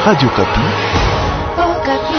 Radio Kapi. Oh, Kapi.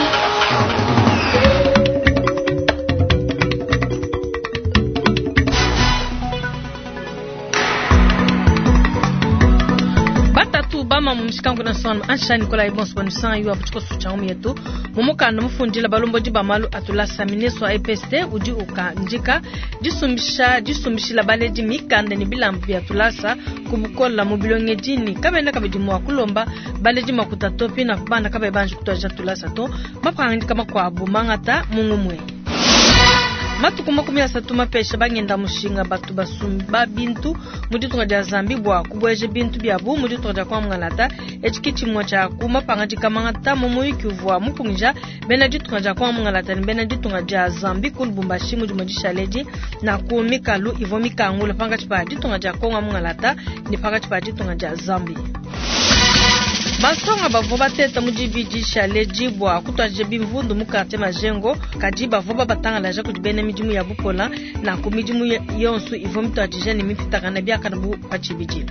Batatu bama mumshikango na sonu ansha Nicola Ibons banusan yu abuchiko suchaumi yetu mumuka na mufundila balombo jibamalu atulasa mineso EPST uji uka njika jisumbishila baleji mikande ni bilambu ya tulasa kubukola mubilonge jini kabenda kabidimu wa kulomba baleji makutatopi na kubanda kabebanji kutuaja tulasa to mapangandika makwabu mangata mungumwe matuku 13 mapesha bangenda mushinga batu basumba bintu muditu ja Zambi bwa kubweje bintu byabu muditu ja kwa mngalata echikichi mwacha kuma pangaji kamangata mumuyiki uvwa mupunja beneditu ja kwa mngalata ni beneditu ja Zambi kulbumbashi mujumajisha leji na kumikalu ivomika ngula pangaji paditu ja kwa mngalata ni pangaji paditu ja Zambi basonga bavoba teta mujibiji shale jibwa kutwaje bimvundu mukate majengo kajiba voba batanga laja kujibene mijimu ya bukola na kumijimu yonsu ivomito atijeni mifitakana byaka nabu pachibiji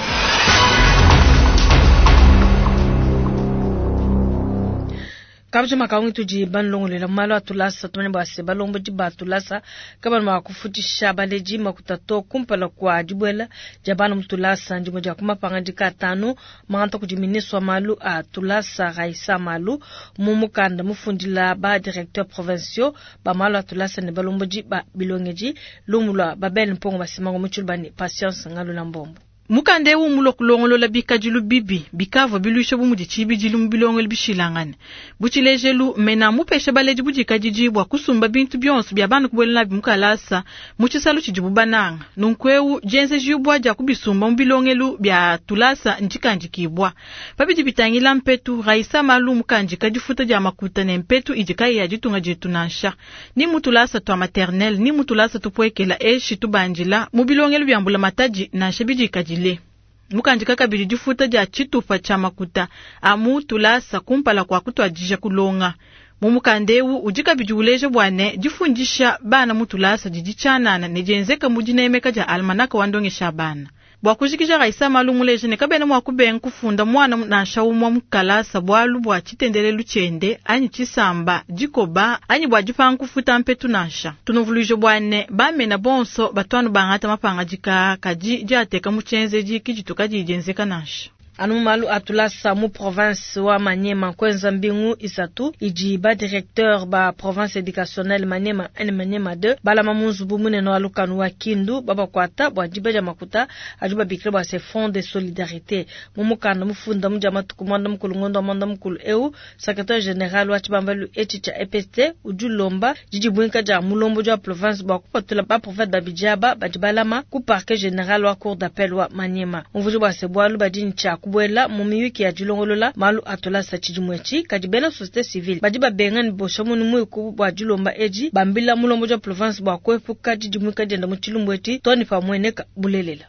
kabje makaungi tuji banlongo lela malo atulasa tumene base balombo jiba tulasa kabana makufutisha baleji makutato kumpala kwa jibwela jabana mtulasa njimo jakuma pangandika 5 manganta kujiminiswa malu atulasa Raisa malu mumukanda mufundila ba directeur provincial ba malo atulasa ne balombo jiba bilongeji lumulwa babel mpongo basimango muchulbani patience ngalo na mbombo mukande wu mulokulongolo la bikajilu bibi bikavo bilusho bumudi chibijilu mbilongolo bishilangane buchilejelu mena mupesha baleji bujikajiji bwa kusumba bintu byonso byabanu kubwela mukalasa muchisalu chijibu bananga nunkwewu jenze jibwa ja kubisumba mbilongelu bya tulasa njikanjikibwa babiji bitangila mpetu Raisa malu mukanjika jifuta ja makuta ne mpetu ijikai ya jitunga jitunansha ni mutulasa twa maternel ni mutulasa tupwekela eshi tubanjila mubilongelu byambula mataji na shebijikaji mukanjika kabiri jifuta ja chitufa cha makuta amu tulasa kumpala kwa kutwajisha kulonga mumukandewu ujika bijuleje bwane jifundisha bana mutulasa jijichanana nejenzeka mujinemeka ja almanaka wandongesha bana bwakujikija Raisa malu muleje ne kabena mwakuben kufunda mwana na shawumwa mukalasa bwalu bwa chitendelelu chende anyi chisamba jikoba anyi bwajifanga kufuta mpetu nasha tunuvuluje bwane bamena bonso batwanu bangata mapanga jika kaji jateka muchenze jikijituka jijenzeka nasha anumalu atulasa mu province wa Maniema kwenza mbingu isatu ijiba directeur ba province éducationnelle Maniema en Maniema 2 bala mamunzu bumune no alukanu wa Kindu baba kwata bwajiba ja makuta ajuba bikre ba se fond de solidarité mumukanda mufunda mujama tukumanda mkulungondo manda mkulu eu secrétaire général wa chibambalu echicha EPST ujulomba jijibwinka ja mulombo ja province ba kupatula ba province d'Abidjaba bajibalama ku parquet général wa cour d'appel wa Maniema mvuju ba sebwalu badini cha kubwela mumiyuki ya julongolola malu atolasa chijumwechi kajibena société civile bajiba bengan boshamunu muiku bwa julomba eji bambila mulombo ja province bwa kwepuka jijumwika jenda muchilumbweti toni pamweneka bulelela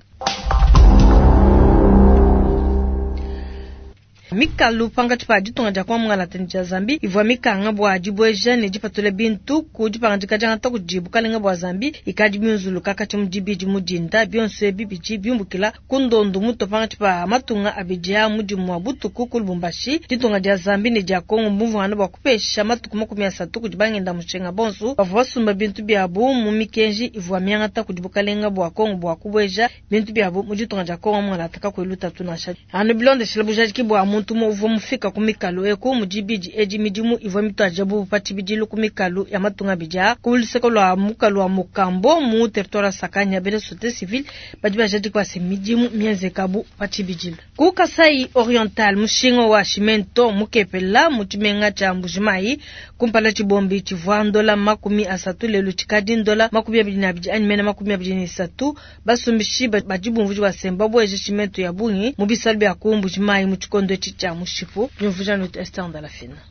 mikalu pangati pa jitunga ja kwa mngalata nja Zambi ivwa mikanga bwa jibweja ne jipatule bintu kujipanga jikajanga ta kujibu kalenga bwa Zambi ikajimyunzulu kakati mujibiji mujinda byonse bibiji byumbukila kundondu muto pangati pa matunga abijia mujimu wa butuku kulbumbashi jitunga ja Zambi ne ja Kongo mbuvu hana bwa kupesha matuku 13 kujibangenda mushenga bonsu bavuwa sumba bintu byabu mumikenji ivwa mianga ta kujibu kalenga bwa Kongo bwa kubweja bintu byabu mujitunga ja Kongo mngalata kakweluta tunasha anu bilonde shilabujaji kibwa muntu uvo mufika kumikalu eku mujibiji eji mijimu ivo mitajabu patibijilu kumikalu ya matunga bija kuliseko lwa mukalu wa mukambo mu territoire sakanya bene société civile bajiba jadi kwa se mijimu mienze kabu patibijilu ku Kasai oriental mushingo wa shimento mukepela mutimenga cha mbujimai kumpala chibombi chivwandola 30 lelu chikadindola 20 animena 23 basumbishi bajibu mvuji wa Zimbabwe eji shimento ya bungi mubisalbi ya kumbujimai muchikondo cha mushifu nyumvuja nutu Esther Ndalafina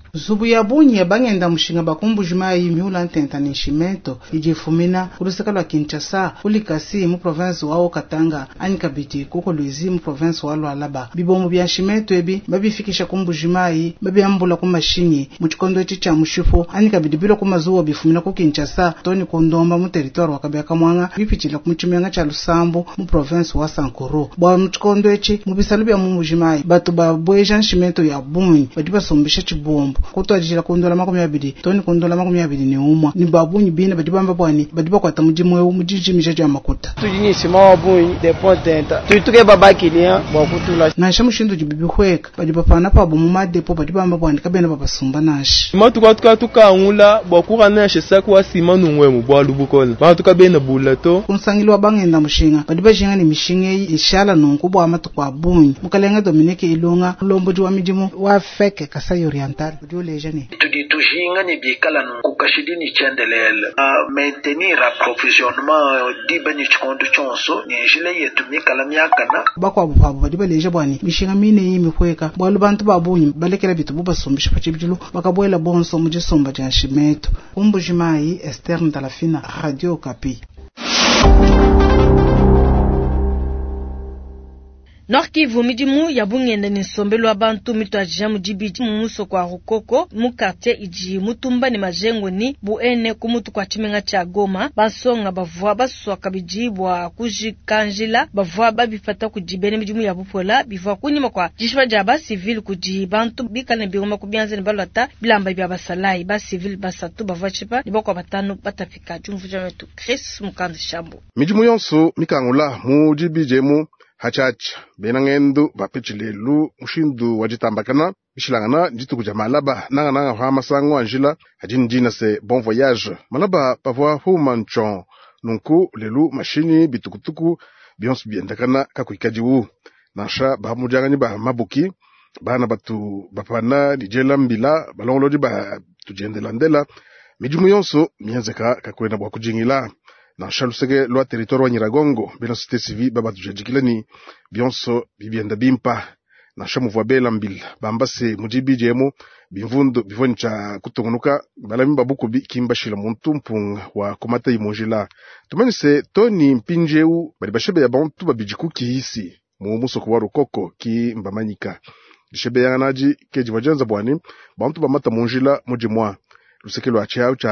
Zubu ya bunye bangenda mushinga bakumbujimai miula ntenta nishimento ijifumina kuluseka lwa Kinshasa ulikasi mu province wao Katanga anikabiti kuko Luizi mu province wa Lualaba bibomu bya shimento ebi babifikisha kumbujimai babiambula kumashinyi mu chikondo cha mushifu anikabidi bilo kumazuwa bifumina ku Kinshasa toni kondomba mu territoire wa Kabya Kamwanga bipichila kumuchimenga cha Lusambo mu province wa Sankuru bwa mu chikondo echi mu bisalu bya mumujimai batu babweja shimento ya bunye badiba sombisha chibombo kutwajira kondola 20 toni kondola 21 ni babunyi bina badibamba bwani badiba kwata mujimwe mujijimije ja makuta tujini sima wabunyi de potenta tuituke babaki nia bwakutula na shamushindu jibibi kweka badiba pana pa bomu madepo badibamba bwani kabena babasumba nashi matuka tukangula bwakura nashe sakwa sima nungwe mu bwalubukola matuka bena bulato kunsangilwa bangenda mushinga badiba jinga ni mishinge ishala nungubwa amatuka abunyi mukalenga Dominique Ilunga lomboji wa mijimu wa feke Kasai Oriental budulejani tuditujinga ni bikala kukashidini chendelele maintenir approvisionnement dibani chikondo chonso ni jile yetu mikala myakana bakwa buphabo badiba leje bwani mishinga mine yimi kweka bwalu bantu babunyi balekela bitu bubasombisha pachibijulu bakabwela bonso mujisomba ja shimeto umbujimai Esther Ndalafina Radio Okapi. Nord Kivu midimu ya bungenda ni sombelo abantu mitwaja mujibiji muso kwa Rukoko mu quartier iji mutumba ni majengo ni buene kumutu kwa chimenga cha Goma basonga bavwa baswa kabijibwa kujikanjila bavwa babifata kujibene midimu ya bupola bivwa kunyima kwa jishwa jaba civil kujibantu bikale bigoma kubyanze ni balata bilamba bya basalai ba civil basatu bavwa chipa liboko batano batafika jumvuja wetu Chris Mukanzi Shambo midimu yonso mikangula mujibijemu hachacha benangendu bapichilelu mushindu wajitambakana bishilangana njituku ja malaba nanga hama sango anjila ajinjina se bon voyage malaba pavwa huma nchon nunku lelu mashini bitukutuku bionsu biendakana kakuikajiwu nasha bahamujangani ba mabuki bana batu bapana dijela mbila balongoloji ba tujendelandela mijumu yonso mienzeka kakwena bwa kujingila na shalusege lwa territoire wa Nyiragongo bena société civile baba tujajikilani bionso bibienda bimpa na shamuva bela mbila bambase mujibijemo bimvundo bivoncha kutongonuka balami babuku bikimbashila muntu mpunga wa komata imonjila tumanise toni mpinjeu bali bashebe ya bantu babijikuki hisi mu musoko wa Rukoko ki mbamanyika bishebe yanaji keji wajanza bwani bantu bamata monjila mujimwa lusekelo achao cha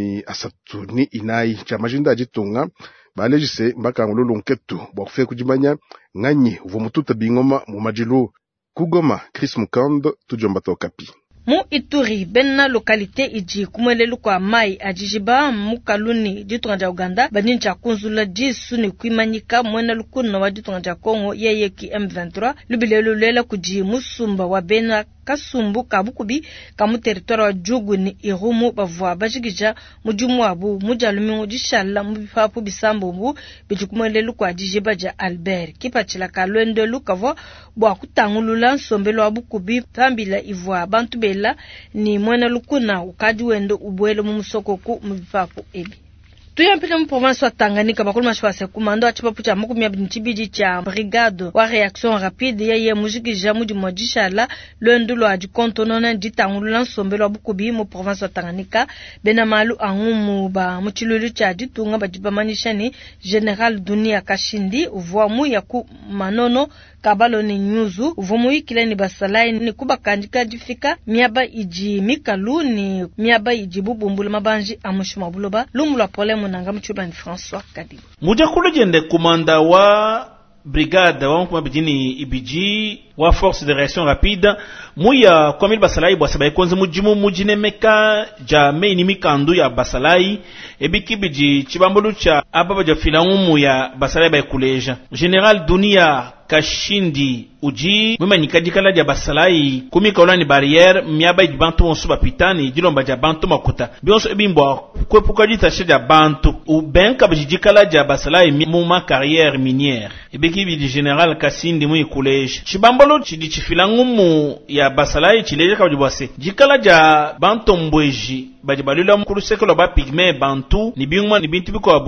34 cha majinda ajitunga balejise mbaka ngululu nketu bwa kufe kujimanya nganyi uvumututa bingoma mu majilu kugoma Chris Mukando tujomba Okapi. Mu Ituri benna lokalite iji kumwelelu kwa mai ajijiba mukaluni ditunga Uganda banincha kunzula jisu ni kuimanyika mwena lukuna wa ditunga Kongo yeye ki M23 lubilelu lela kuji musumba wa bena kasumbu kabukubi kamu territoire wa Jugu ni Irumu bavwa bajigija mujumu wabu mujalumi mujishala mubifapu bisambo mbu bijukumwelelu kwa ajijiba ja Albert kipachila kalwende lukavo bwa kutangulula nsombelo wabukubi tambila ivwa bantu bela ni mwena lukuna ukadi wendo ubwelo mumusoko ku mubifapu ebi tuyampile mu province wa Tanganyika bakulu mashwase kumando achipapu cha mukumya binchibiji cha brigade wa reaction rapide yeye mujikija muji mojishala lwendulo ajikontonona ditangulula nsombelo wabukubi mu province wa Tanganyika bena malu angumu ba muchilulu cha ditunga bajibamanishani General Dunia Kashindi uvuamu ya ku manono kabalo ni nyuzu uvumu ikile ni basalai ni kuba kanjika jifika miaba iji mikalu ni miaba iji bubumbula mabanji amushuma buloba lumula pole munanga mchuba ni François Kadi muja kulujende komanda wa brigade wa mkuma bijini ibiji wa force de réaction rapide muya kwamil basalai bwa sabai konze mujimu mujine meka ja meini mikandu ya basalai ebiki biji chibambulu cha ababa ja filamu ya basalai ba kuleja General Dunia Kashindi uji mwimanyika dikala ja basalai kumika ulani barrière miaba ibantu onsu bapitani dilomba ja bantu makuta bionso ebimbo kwepuka ditashe ja bantu ubenka bijikala ja basalai muma carrière minière ebiki biji General Kashindi mwi kuleja chibambulu chidi chifilangumu ya basalai chileja kabajibwase jikala ja bantu mbweji bajibalula mkulu sekelo ba pigme bantu ni binguma ni bintu bikobu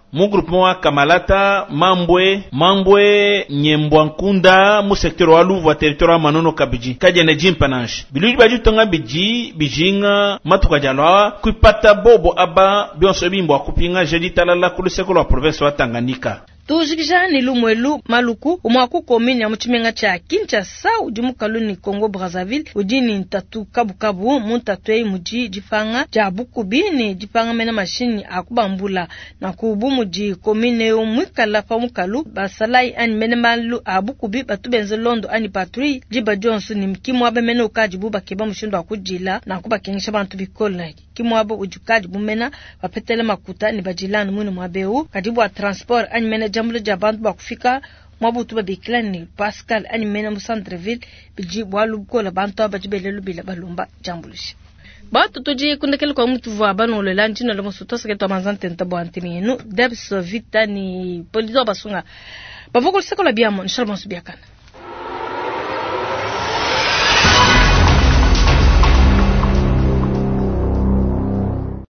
mu groupement wa Kamalata, Mambwe, Nyembwankunda, mu secteur wa Luvu wa territoire wa Manono Kabiji, kajene jimpanange. Biluji baju tonga bijinga, matuka jalwa, kuipata bobo aba, bionso bimbo kupinga jedi talala kulusekolo wa province wa Tanganyika. Tujikijani lumwelu maluku umwaku komini ya mchimenga cha Kinshasa ujimu kaluni Congo Brazzaville ujini ntatu kabukabu muntatwei muji jifanga ja Bukubini jifanga mena mashini akubambula na kubu muji komine umwikala fa mukalu basalai ani mena malu abukubi batubenze londo ani patrui jiba Johnson ni mkimu abe mena ukajibu bakeba mushindo akujila na kuba kingisha bantu bikola kimu abo ujukajibu mena bapetele makuta ni bajilani munu mwabeu kadibu wa transport ani mena jambulo jabantu bakufika mwabutu babiklani Pascal ani mena mu centreville biji bwalu kola bantu abajibelelu bila balumba jambulisha batu toji kundekele kwa mtu vwa bano lelanji na lomo sutosa keto manzante ntabo antiminu debso vita ni polizo basunga bavoko sekola biamo nshalmo subiakana